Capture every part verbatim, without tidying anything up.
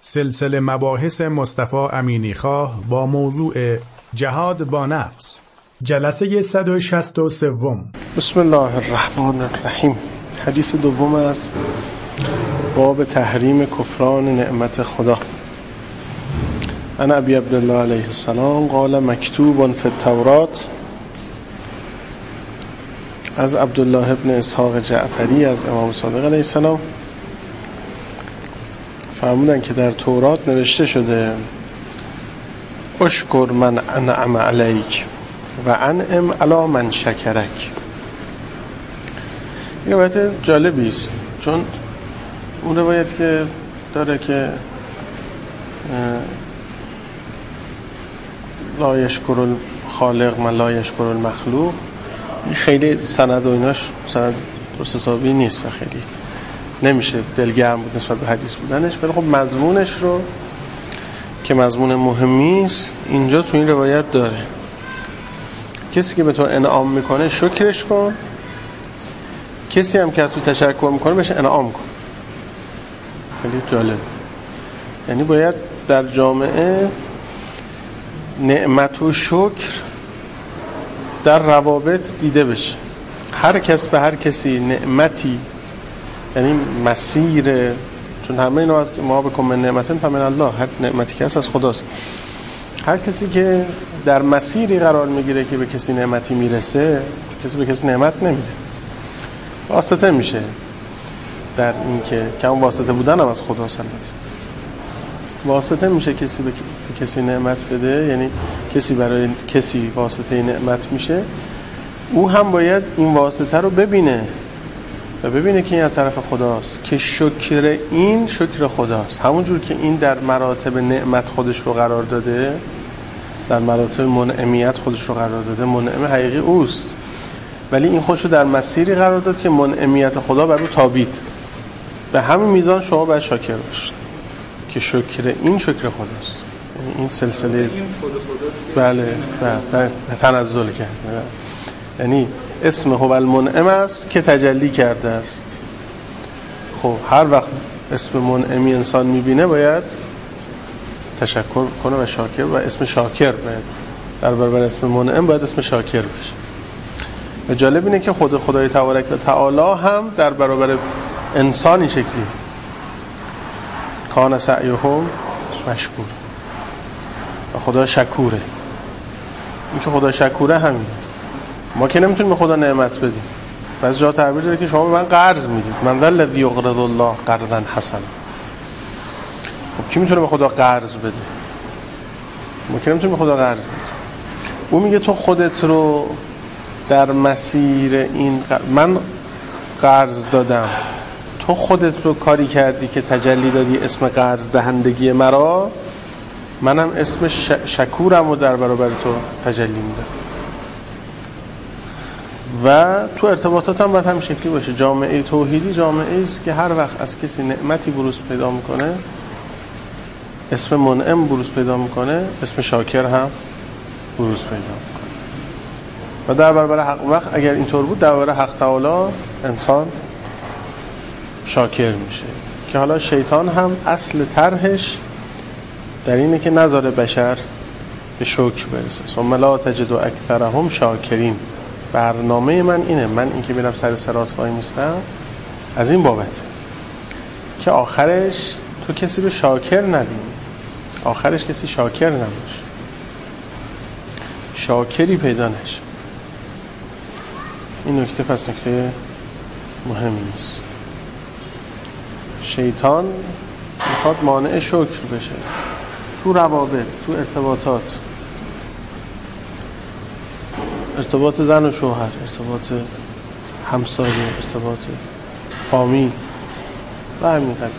سلسله مباحث مصطفی امینی خواه با موضوع جهاد با نفس، جلسه صد و شصت و سه. بسم الله الرحمن الرحیم. حدیث دوم از باب تحریم کفران نعمت خدا. انا ابی عبدالله علیه السلام قال مکتوب فی التورات. از عبدالله ابن اسحاق جعفری از امام صادق علیه السلام فرمودن که در تورات نوشته شده اشکر من انعم علیک و انعم علی من شکرک. این روایت جالبی است، چون اون روایت که داره که لا یشکر الخالق من لا یشکر المخلوق، خیلی سند و ایناش سند درست حسابی نیست و خیلی نمیشه دلگرم بود نسبت به حدیث بودنش، ولی خب مضمونش رو که مضمون مهمی است اینجا تو این روایت داره. کسی که به تو انعام میکنه شکرش کن، کسی هم که تو تشکر میکنه بهش انعام کن. خیلی جالب. یعنی باید در جامعه نعمت و شکر در روابط دیده بشه. هر کس به هر کسی نعمتی، یعنی مسیر، چون همه اینا که ما بکن من نعمتن فمن الله، هر نعمتی که هست از خداست. هر کسی که در مسیری قرار میگیره که به کسی نعمتی میرسه، کسی به کسی نعمت نمیده، واسطه میشه در این که که اون واسطه بودن هم از خداست. البته واسطه میشه کسی به کسی نعمت بده، یعنی کسی برای کسی واسطه نعمت میشه، او هم باید این واسطه رو ببینه و ببینه که این از طرف خداست، که شکر این شکر خداست. همون جور که این در مراتب نعمت خودش رو قرار داده، در مراتب منعمیت خودش رو قرار داده، منعم حقیقی اوست، ولی این خودش رو در مسیری قرار داد که منعمیت خدا بر او تابید. به همین میزان شما باید شاکر باشید که شکر این شکر خداست. یعنی این سلسله بله بله تنزل کرده، یعنی اسم هو المنعم است که تجلی کرده است. خب هر وقت اسم منعمی انسان میبینه باید تشکر کنه و شاکر، و اسم شاکر باید در برابر اسم منعم باید اسم شاکر بشه. و جالب اینه که خود خدای تبارک و تعالی هم در برابر انسانی شکلی کان سعیهم مشکور و خدا شکوره. این که خدا شکوره همین. ما که نمیتونیم به خدا نعمت بدیم. بعضی جا تعبیر داره که شما به من قرض میدید، من ذا الذی یقرض الله قرضا حسنا. خب کی میتونه به خدا قرض بده؟ ما که نمیتونیم به خدا قرض بدیم. او میگه تو خودت رو در مسیر این قرض... من قرض دادم، تو خودت رو کاری کردی که تجلی دادی اسم قرض دهندگی مرا، منم اسم ش... شکورم رو در برابر تو تجلی میدم. و تو ارتباطات هم باید همین شکلی باشه. جامعه توحیدی جامعه است که هر وقت از کسی نعمتی بروز پیدا میکنه، اسم منعم بروز پیدا میکنه، اسم شاکر هم بروز پیدا میکنه. و در برابر حق وقت اگر اینطور بود، در برابر حق تعالی انسان شاکر میشه. که حالا شیطان هم اصل طرحش در اینه که نذاره بشر به شکر برسه. ثم لا تجد اکثرهم شاکرین. برنامه من اینه، من این که میرم سر صراط وای میستم از این بابت که آخرش تو کسی رو شاکر نبینی، آخرش کسی شاکر نباشه، شاکری پیدا نشه. این نکته پس نکته مهمی نیست. شیطان میخواد مانع شکر بشه تو روابط، تو ارتباطات، ارتباط زن و شوهر، ارتباط همسایه، ارتباط فامیل و همین قبیل.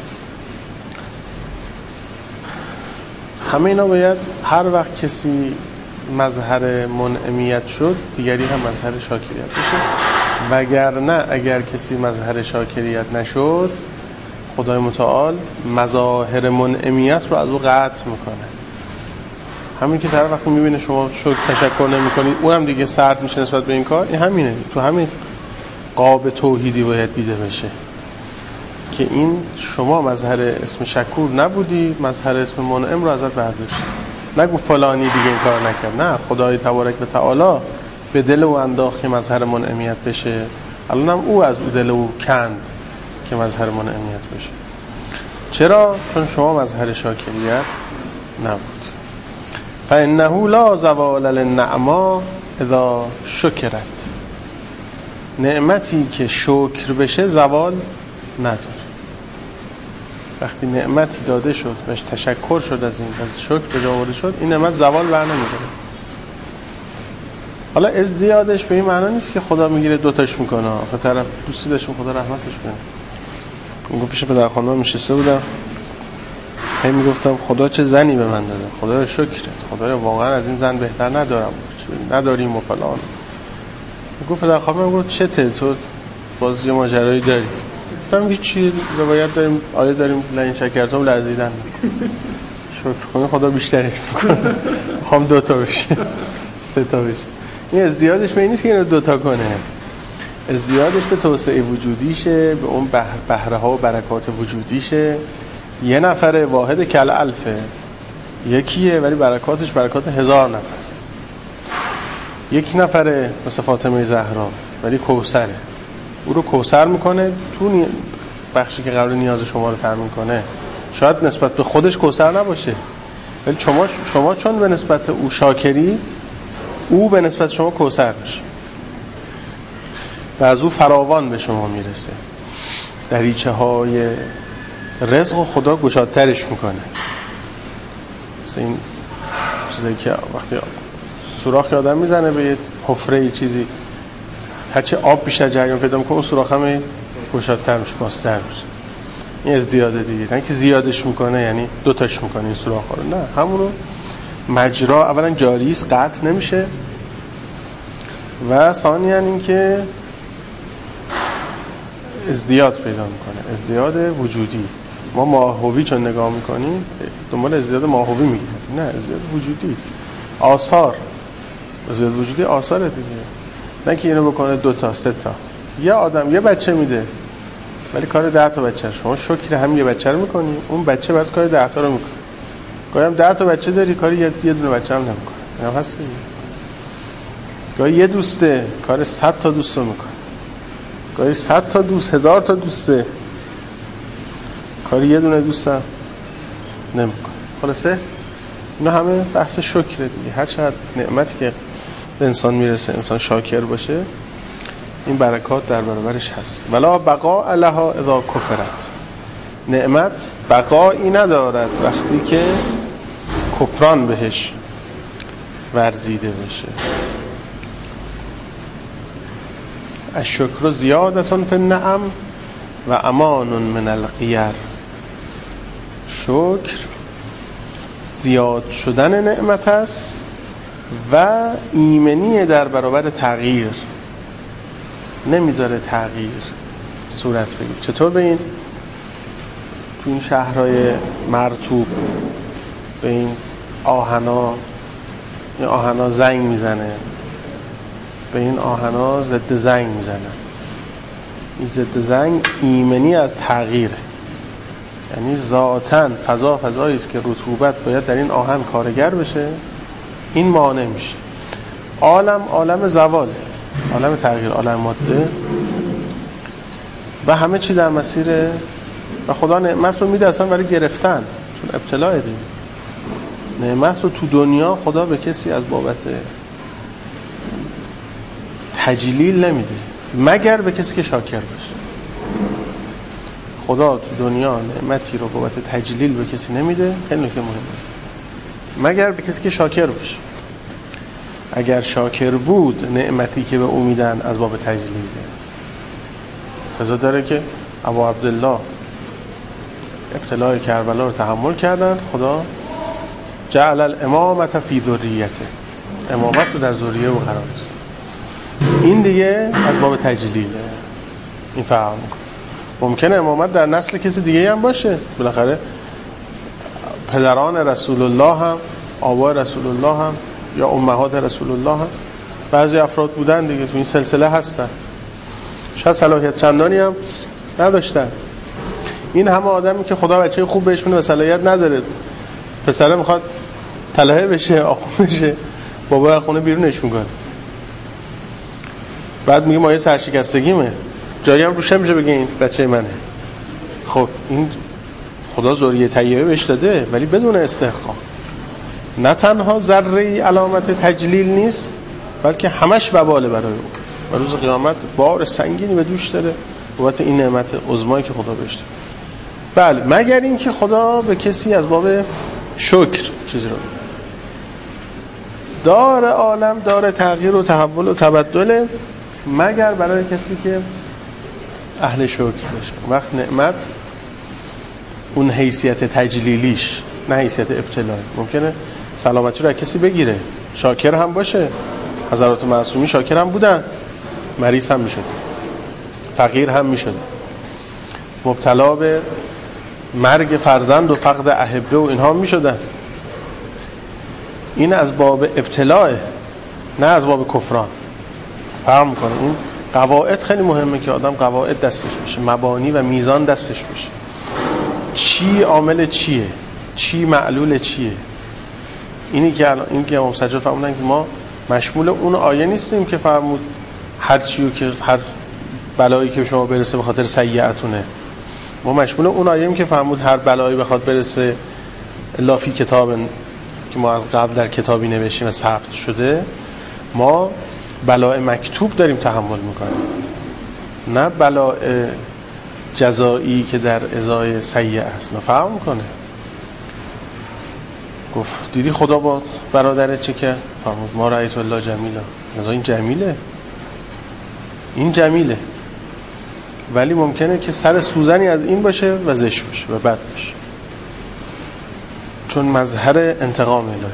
همه اینا باید هر وقت کسی مظهر منعمیت شد، دیگری هم مظهر شاکریت بشه. وگرنه اگر کسی مظهر شاکریت نشد، خدای متعال مظاهر منعمیت رو از او قطع میکنه. همین که طرف وقتی میبینه شما شکر تشکر نمی کنید، اونم دیگه سرد میشه نسبت به این کار. این همینه، تو همین قاب توحیدی باید دیده بشه که این شما مظهر اسم شکور نبودی، مظهر اسم منعم رو ازت برداشتی. نگو فلانی دیگه این کار نکرد. نه، خدای تبارک و تعالی به دل او انداخت که مظهر منعمیت بشه. الانم او از او دل او کند که مظهر منعمیت بشه. چرا؟ چون شما مظهر شاکریت نبود. فإنه لا زوال للنعما اذا شکرت. نعمتی که شکر بشه زوال نداره. وقتی نعمتی داده شد بهش تشکر شد، از این از شکر به جا آورده شد، این نعمت زوال بر نمی‌داره. حالا ازدیادش به این معنا نیست که خدا میگیره دوتاش میکنه. آخه طرف دوستی داشتم خدا رحمتش کنه. اون پیش پدر خانم نشسته بودم، هی میگفتم خدا چه زنی به من داده، خدا شکرت، خدا واقعا از این زن بهتر ندارم، نداریم و فلان. میگفت پدر خانم گفت چته تو باز یه ماجرایی داری؟ گفتم هیچی، روایت داریم، آیه داریم لئن شکرتم لازیدن. شکر کنی خدا بیشترش میکنه. میخوام دوتا بشه، سه تا بشه. این ازدیادش به این نیست که اینو دوتا کنه، ازدیادش به توسعه وجودیشه، به اون بهره ها و برکات وجودیشه. یه نفر واحد کل الفه، یکیه ولی برکاتش برکات هزار نفر. یک نفره مثل فاطمه زهرا ولی کوثره، او رو کوثر میکنه تو بخشی که قرار نیاز شما رو تامین کنه. شاید نسبت به خودش کوثر نباشه ولی شما شما چون به نسبت او شاکرید، او به نسبت شما کوثر میشه و از او فراوان به شما میرسه. دریچه های رزق و خدا گشادترش میکنه. مثل این چیزایی که وقتی سوراخ آدم میزنه به یه حفره چیزی، هرچی آب بیشتر جریان پیدا میکنه اون سوراخ هم گشادتر میشه، بازتر میشه. این ازدیاده دیگه، نه که زیادش میکنه یعنی دوتاش میکنه این سوراخ رو، نه، همون رو مجرا اولا جاری است، قطع نمیشه و ثانیاً این که ازدیاد پیدا میکنه، ازدیاد وجودی. ما ماهوی چون نگاه میکنیم دنبال ازدیاد ماهوی میگیم، نه، ازدیاد وجودی، آثار. ازدیاد وجودی آثاره دیگه، نه که اینو بکنه دو تا سه تا. یه آدم یه بچه میده ولی کار ده تا بچه. شما شکر هم یه بچه رو میکنی، اون بچه بعد کار ده تا رو میکنه. گاهی هم ده تا بچه داری کاری یه دونه بچه هم نمیکنه. اینا هست دیگه. گاهی یه دوسته کار صد تا دوست رو میکنه، گاهی صد تا دوست، هزار تا دوسته کاری یه دونه دوستم نمیکنه. خلاصه اینا همه بحث شکر دیگه. هر چقدر نعمتی که به انسان میرسه انسان شاکر باشه، این برکات در برابرش هست. ولا بقاء لها اذا کفرت. نعمت بقایی ندارد وقتی که کفران بهش ورزیده بشه. الشکر زیادتون فی النعم و امان من الغیر. شکر زیاد شدن نعمت است و ایمنی در برابر تغییر، نمیذاره تغییر صورت بگیره. چطور به این تو این شهرهای مرطوب به این آهنا این آهنا زنگ میزنه، به این آهنا ضد زنگ میزنه. این ضد زنگ ایمنی از تغییره، یعنی ذاتاً فضا فضایی است که رطوبت باید در این آهن کارگر بشه، این مانع میشه. عالم عالم زواله، عالم تغییر، عالم ماده و همه چی در مسیر. و خدا نعمت رو میده اصلا برای گرفتن، چون ابتلاء دیگه. نعمت رو تو دنیا خدا به کسی از بابت تجلیل نمیده مگر به کسی که شاکر باشه. خدا تو دنیا نعمتی رو بابت تجلیل به کسی نمیده، خیلی نکته مهمه، مگر به کسی که شاکر باشه. اگر شاکر بود نعمتی که به او میدن از باب تجلیله. فضا داره که ابو عبدالله ابتلاء کربلا رو تحمل کردن، خدا جعل الامامت فی ذریته، امامت رو در ذریه او قرار داد. این دیگه از باب تجلیله، این فهم میکنه. ممکنه امامت در نسل کسی دیگه هم باشه، بالاخره پدران رسول الله هم، آبای رسول الله هم یا امهات رسول الله هم بعضی افراد بودن دیگه، تو این سلسله هستن، شاید صلاحیت چندانی هم نداشتن این همه آدمی که خدا بچه خوب بهش میده و صلاحیت نداره، پسره میخواد طلحه بشه، آخون بشه، بابا از خونه بیرونش میکنه، بعد میگه مایه سرشکستگیمه، جایی هم روش نمیشه بگه این بچه منه. خب این خدا ذریه طیبه بهش داده ولی بدون استحقاق. نه تنها ذره علامت تجلیل نیست بلکه همش وباله برای او و روز قیامت بار سنگینی به دوش داره بابت این نعمت عظمایی که خدا بهش داده. بله، مگر این که خدا به کسی از باب شکر چیزی رو بده. دار عالم دار تغییر و تحول و تبدل، مگر برای کسی که اهل شکر باشه. وقت نعمت اون حیثیت تجلیلیش نه حیثیت ابتلایی. ممکنه سلامتی رو از کسی بگیره، شاکر هم باشه. حضرات معصومی شاکر هم بودن، مریض هم میشد، فقیر هم میشد، مبتلا به مرگ فرزند و فقد احبه و اینها میشدن. این از باب ابتلاه نه از باب کفران. فهم میکنه این قواعد خیلی مهمه که آدم قواعد دستش باشه، مبانی و میزان دستش باشه. چی عامل چیه، چی معلول چیه. اینی که الان این که امام سجاد فرمودن که ما مشمول اون آیه نیستیم که فرمود هر چیو که هر بلایی که به شما برسه به خاطر سیئتونه. ما مشمول اون آیه‌ایم که فرمود هر بلایی بخواد برسه الا فی کتاب، که ما از قبل در کتابی نوشتیم و ثبت شده. ما بلای مکتوب داریم تحمل میکنیم، نه بلای جزایی که در ازای سیئه است. نفهم میکنه. گفت دیدی خدا با برادرت چه کرد؟ فرمود ما رأیت الله جمیلا. نزا این جمیله، این جمیله، ولی ممکنه که سر سوزنی از این باشه و زشت باشه و بد باشه، چون مظهر انتقام الهی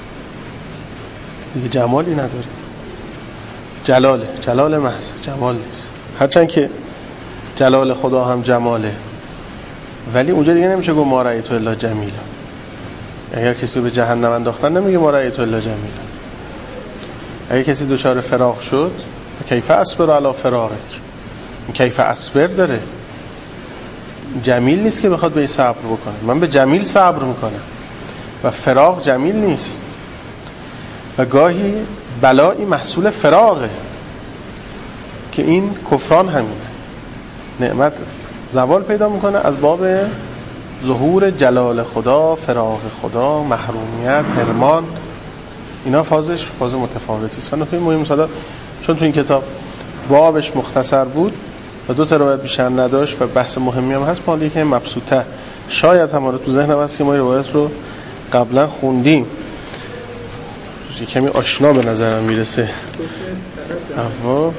دیگه جمالی نداره. جلاله، جلال محض، جمال نیست. هرچند که جلال خدا هم جماله، ولی اونجا دیگه نمیشه گفت ما رأیت الله جمیلا. اگر کسی به جهنم انداختن نمیگه ما رأیت الله جمیلا. اگر کسی دچار فراق شد، کیف اصبر علی فراقک، کیف اصبر داره. جمیل نیست که بخواد به صبر بکنه. من به جمیل صبر میکنم و فراق جمیل نیست. و گاهی بلایی محصول فراقه که این کفران همینه. نعمت زوال پیدا میکنه از باب ظهور جلال خدا، فراق خدا، محرومیت، حرمان. اینا فازش فاز متفاوتی است. و نکته مهم صدا چون تو این کتاب بابش مختصر بود و دو تا روایت بیشتر نداشت و بحث مهمی هم هست، مالی که مبسوطه شاید هم تو ذهنم هست که ما روایت رو قبلا خوندیم، یه کمی آشنا به نظرم میرسه. اما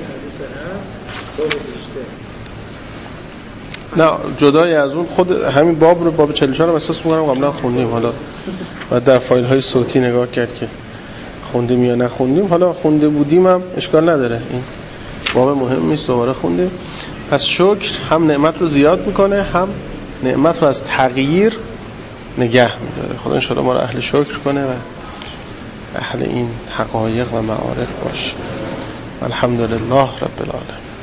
نه جدای از اون خود همین باب رو باب چهل و چهار هم احساس می‌کنم قبلا خوندیم. حالا بعد در فایل های صوتی نگاه کرد که خوندیم یا نخوندیم. حالا خونده بودیم هم اشکال نداره، این باب مهم نیست، دوباره خوندیم. پس شکر هم نعمت رو زیاد میکنه، هم نعمت رو از تغییر نگه میداره. خدا انشاءالله ما رو اهل شکر کنه و اهل این حقایق و معارف باشه. الحمدلله رب العالمین.